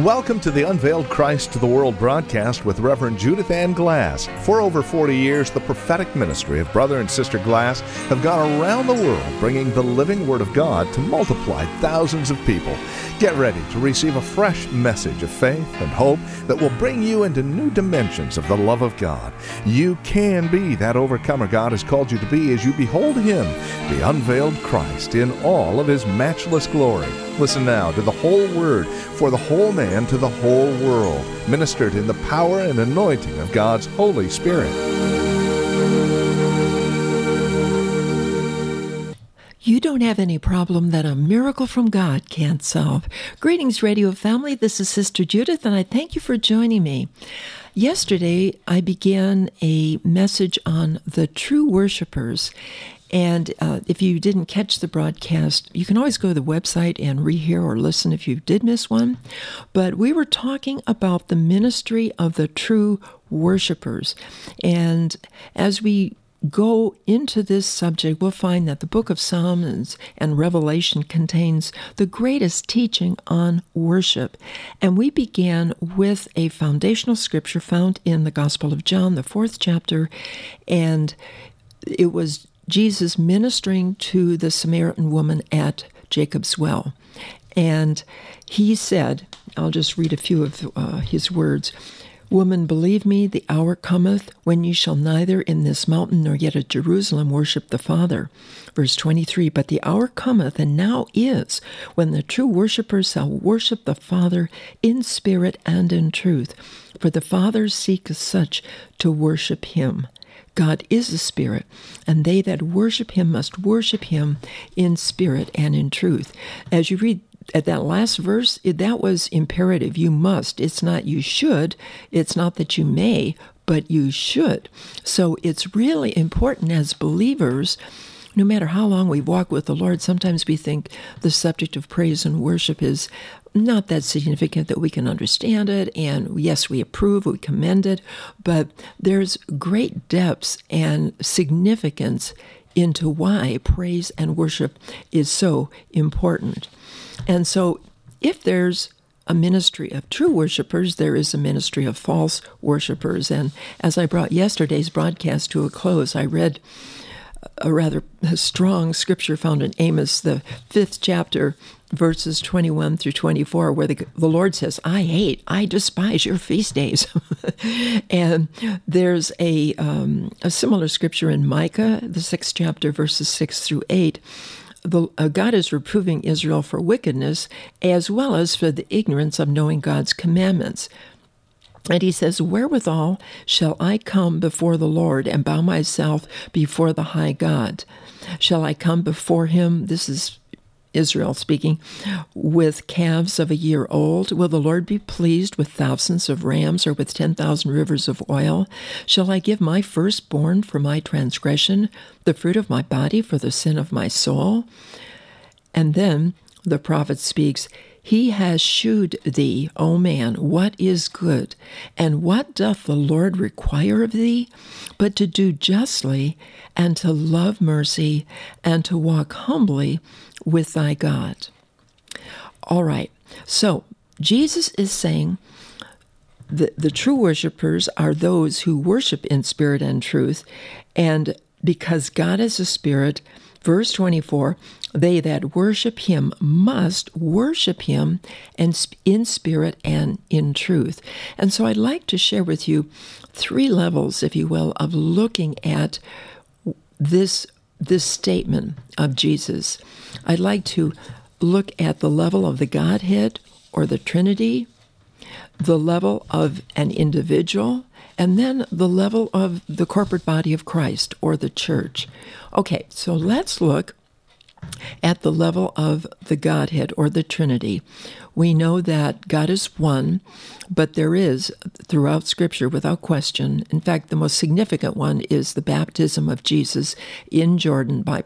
Welcome to the Unveiled Christ to the World broadcast with Reverend Judith Ann Glass. For over 40 years, the prophetic ministry of Brother and Sister Glass have gone around the world bringing the living Word of God to multiply thousands of people. Get ready to receive a fresh message of faith and hope that will bring you into new dimensions of the love of God. You can be that overcomer God has called you to be as you behold Him, the unveiled Christ, in all of His matchless glory. Listen now to the whole Word for the whole man to the whole world, ministered in the power and anointing of God's Holy Spirit. You don't have any problem that a miracle from God can't solve. Greetings, radio family. This is Sister Judith, and I thank you for joining me. Yesterday, I began a message on the true worshipers. And if you didn't catch the broadcast, you can always go to the website and rehear or listen if you did miss one. But we were talking about the ministry of the true worshipers. And as we go into this subject, we'll find that the book of Psalms and Revelation contains the greatest teaching on worship. And we began with a foundational scripture found in the Gospel of John, the 4th chapter, and it was Jesus ministering to the Samaritan woman at Jacob's well. And he said, I'll just read a few of his words, "Woman, believe me, the hour cometh when ye shall neither in this mountain nor yet at Jerusalem worship the Father." Verse 23, "But the hour cometh, and now is, when the true worshipers shall worship the Father in spirit and in truth. For the Father seeketh such to worship him. God is a spirit, and they that worship him must worship him in spirit and in truth." As you read at that last verse, that was imperative. You must. It's not you should. It's not that you may, but you should. So it's really important as believers, no matter how long we've walked with the Lord, sometimes we think the subject of praise and worship is not that significant that we can understand it, and yes, we approve, we commend it, but there's great depths and significance into why praise and worship is so important. And so if there's a ministry of true worshipers, there is a ministry of false worshipers. And as I brought yesterday's broadcast to a close, I read a rather strong scripture found in Amos, the 5th chapter, verses 21 through 24, where the Lord says, I despise your feast days. And there's a similar scripture in Micah, the 6th chapter, verses 6 through 8. God is reproving Israel for wickedness as well as for the ignorance of knowing God's commandments. And he says, "Wherewithal shall I come before the Lord and bow myself before the high God? Shall I come before him," this is Israel speaking, "with calves of a year old? Will the Lord be pleased with thousands of rams or with 10,000 rivers of oil? Shall I give my firstborn for my transgression, the fruit of my body for the sin of my soul?" And then the prophet speaks, "He has shewed thee, O man, what is good, and what doth the Lord require of thee, but to do justly, and to love mercy, and to walk humbly with thy God." All right, so Jesus is saying the true worshipers are those who worship in spirit and truth, and because God is a spirit, verse 24, "They that worship him must worship him and in spirit and in truth." And so I'd like to share with you 3 levels, if you will, of looking at this statement of Jesus. I'd like to look at the level of the Godhead or the Trinity, the level of an individual, and then the level of the corporate body of Christ or the church. Okay, so let's look at the level of the Godhead or the Trinity. We know that God is one, but there is, throughout Scripture, without question, in fact, the most significant one is the baptism of Jesus in Jordan by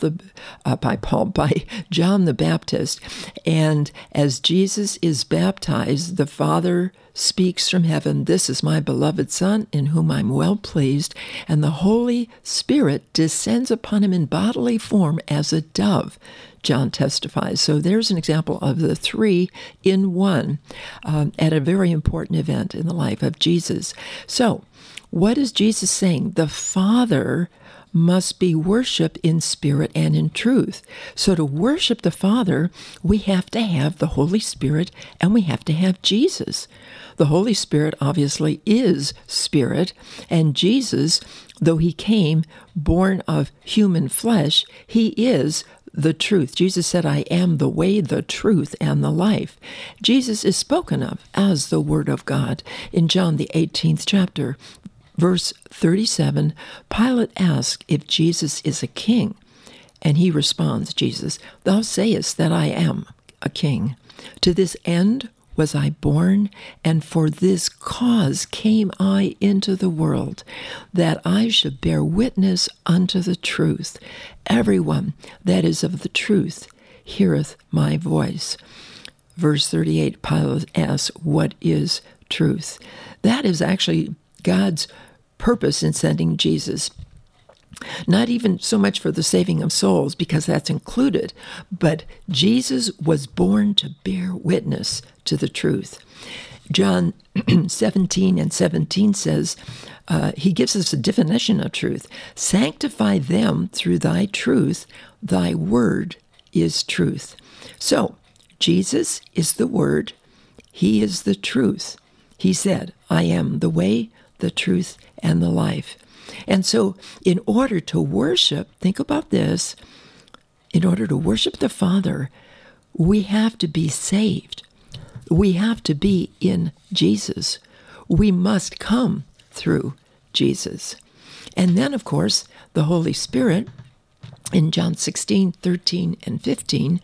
John the Baptist. And as Jesus is baptized, the Father speaks from heaven, "This is my beloved Son, in whom I'm well pleased," and the Holy Spirit descends upon him in bodily form as a dove. John testifies. So there's an example of the three in one at a very important event in the life of Jesus. So what is Jesus saying? The Father must be worshiped in spirit and in truth. So to worship the Father, we have to have the Holy Spirit and we have to have Jesus. The Holy Spirit obviously is spirit, and Jesus, though he came born of human flesh, he is the truth. Jesus said, I am the way, the truth, and the life. Jesus is spoken of as the Word of God. In John, the 18th chapter, verse 37, Pilate asks if Jesus is a king. And he responds, Jesus, thou sayest that I am a king. To this end was I born, and for this cause came I into the world, that I should bear witness unto the truth. Everyone that is of the truth heareth my voice. Verse 38, Pilate asks, what is truth? That is actually God's purpose in sending Jesus. Not even so much for the saving of souls, because that's included, but Jesus was born to bear witness to the truth. John 17:17 says, he gives us a definition of truth. Sanctify them through thy truth. Thy word is truth. So, Jesus is the word. He is the truth. He said, I am the way, the truth, and the life. And so in order to worship, think about this, in order to worship the Father, we have to be saved. We have to be in Jesus. We must come through Jesus. And then, of course, the Holy Spirit, in John 16:13 and 15,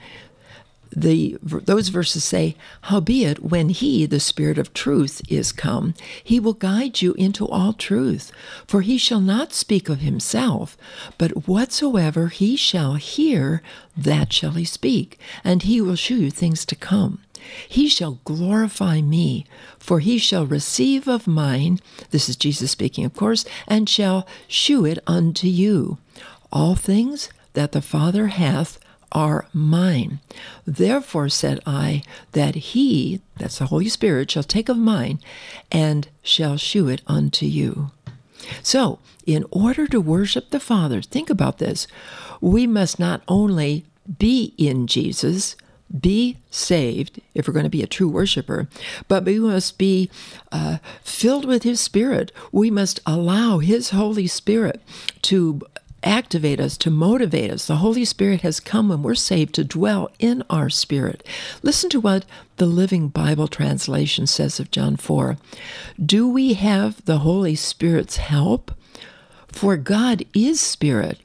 those verses say, howbeit, when he, the Spirit of truth, is come, he will guide you into all truth. For he shall not speak of himself, but whatsoever he shall hear, that shall he speak, and he will shew you things to come. He shall glorify me, for he shall receive of mine, this is Jesus speaking, of course, and shall shew it unto you. All things that the Father hath are mine. Therefore said I, that he, that's the Holy Spirit, shall take of mine, and shall shew it unto you. So, in order to worship the Father, think about this, we must not only be in Jesus, be saved, if we're going to be a true worshiper, but we must be filled with his Spirit. We must allow his Holy Spirit to activate us, to motivate us. The Holy Spirit has come when we're saved to dwell in our spirit. Listen to what the Living Bible translation says of John 4. Do we have the Holy Spirit's help? For God is Spirit,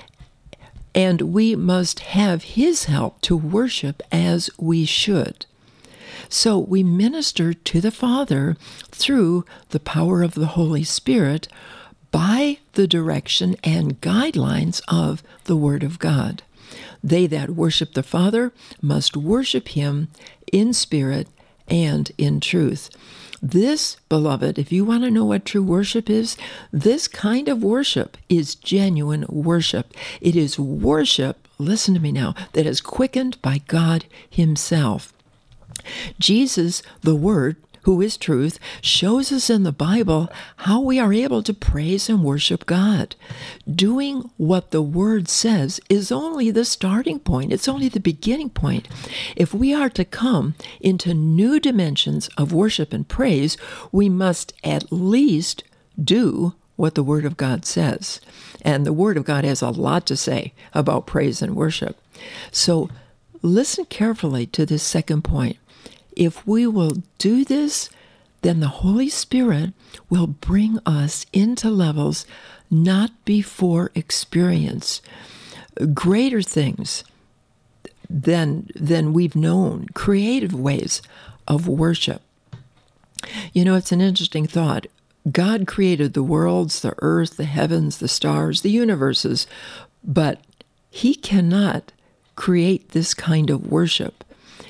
and we must have his help to worship as we should. So we minister to the Father through the power of the Holy Spirit, by the direction and guidelines of the Word of God. They that worship the Father must worship him in spirit and in truth. This, beloved, if you want to know what true worship is, this kind of worship is genuine worship. It is worship, listen to me now, that is quickened by God himself. Jesus, the Word, who is truth, shows us in the Bible how we are able to praise and worship God. Doing what the Word says is only the starting point. It's only the beginning point. If we are to come into new dimensions of worship and praise, we must at least do what the Word of God says. And the Word of God has a lot to say about praise and worship. So listen carefully to this second point. If we will do this, then the Holy Spirit will bring us into levels not before experienced, greater things than we've known, creative ways of worship. You know, it's an interesting thought. God created the worlds, the earth, the heavens, the stars, the universes, but he cannot create this kind of worship.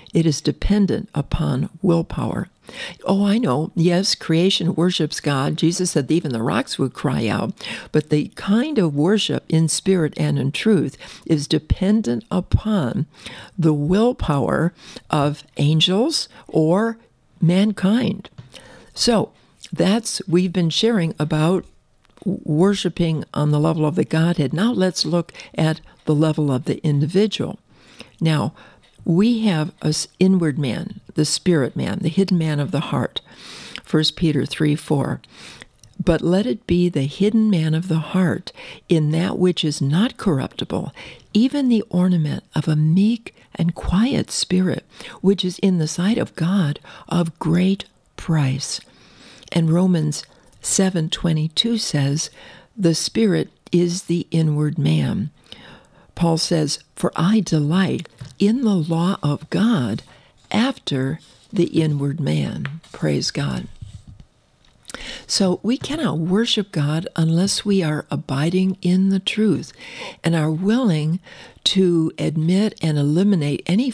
It is dependent upon willpower. Oh, I know. Yes, creation worships God. Jesus said even the rocks would cry out. But the kind of worship in spirit and in truth is dependent upon the willpower of angels or mankind. So we've been sharing about worshiping on the level of the Godhead. Now let's look at the level of the individual. Now, we have an inward man, the spirit man, the hidden man of the heart. 1 Peter 3:4. But let it be the hidden man of the heart in that which is not corruptible, even the ornament of a meek and quiet spirit, which is in the sight of God of great price. And Romans 7:22 says, the spirit is the inward man. Paul says, for I delight in the law of God after the inward man. Praise God. So we cannot worship God unless we are abiding in the truth and are willing to admit and eliminate any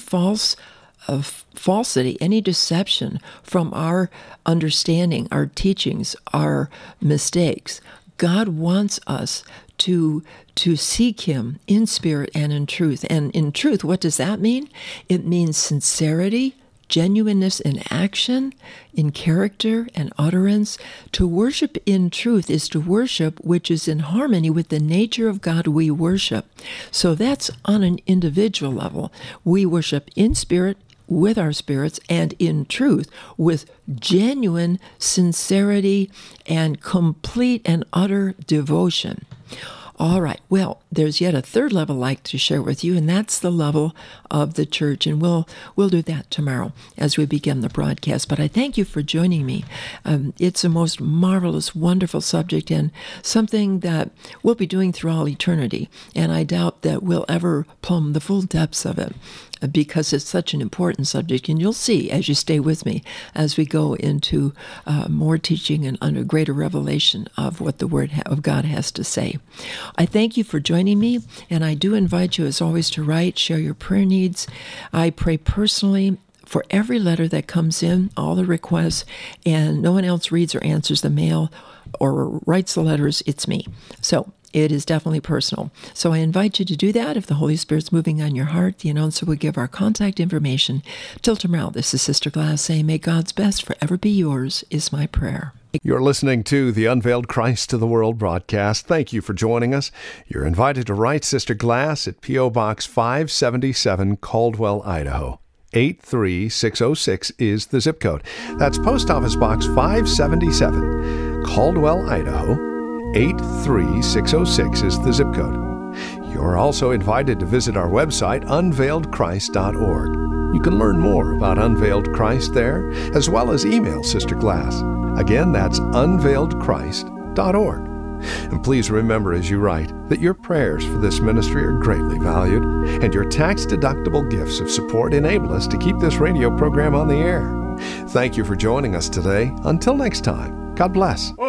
falsity, any deception from our understanding, our teachings, our mistakes. God wants us to seek Him in spirit and in truth. And in truth, what does that mean? It means sincerity, genuineness in action, in character and utterance. To worship in truth is to worship which is in harmony with the nature of God we worship. So that's on an individual level. We worship in spirit, with our spirits, and in truth, with genuine sincerity and complete and utter devotion. All right, well, there's yet a third level I'd like to share with you, and that's the level of the church, and we'll do that tomorrow as we begin the broadcast. But I thank you for joining me. It's a most marvelous, wonderful subject, and something that we'll be doing through all eternity, and I doubt that we'll ever plumb the full depths of it, because it's such an important subject. And you'll see as you stay with me as we go into more teaching and under greater revelation of what the Word of God has to say. I thank you for joining me, and I do invite you, as always, to write, share your prayer needs. I pray personally for every letter that comes in, all the requests, and no one else reads or answers the mail or writes the letters. It's me. So it is definitely personal. So I invite you to do that if the Holy Spirit's moving on your heart. The announcer will give our contact information. Till tomorrow, this is Sister Glass saying, may God's best forever be yours, is my prayer. You're listening to the Unveiled Christ to the World broadcast. Thank you for joining us. You're invited to write Sister Glass at P.O. Box 577, Caldwell, Idaho. 83606 is the zip code. That's Post Office Box 577, Caldwell, Idaho. 83606 is the zip code. You're also invited to visit our website, unveiledchrist.org. You can learn more about Unveiled Christ there, as well as email Sister Glass. Again, that's unveiledchrist.org. And please remember as you write that your prayers for this ministry are greatly valued, and your tax-deductible gifts of support enable us to keep this radio program on the air. Thank you for joining us today. Until next time, God bless.